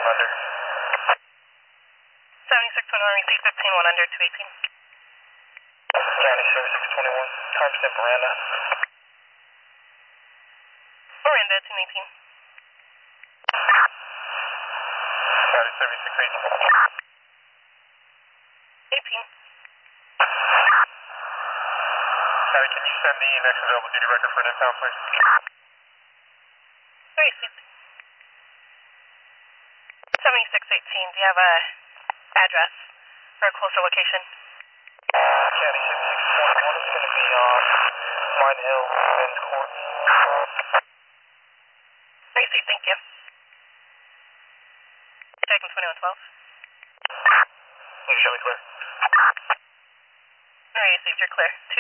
under. 7621, receive 15-1 under 218. County 7621, timestamp Miranda. Miranda, 219. County 7618. 18. County, can you send the next available duty record for an impound, please? Received. 7618, do you have a address or a closer location? County 7621 is going to be on Mine Hill, Men's Court. Received, thank you. Checking 2112. You show me clear. Received, you're clear.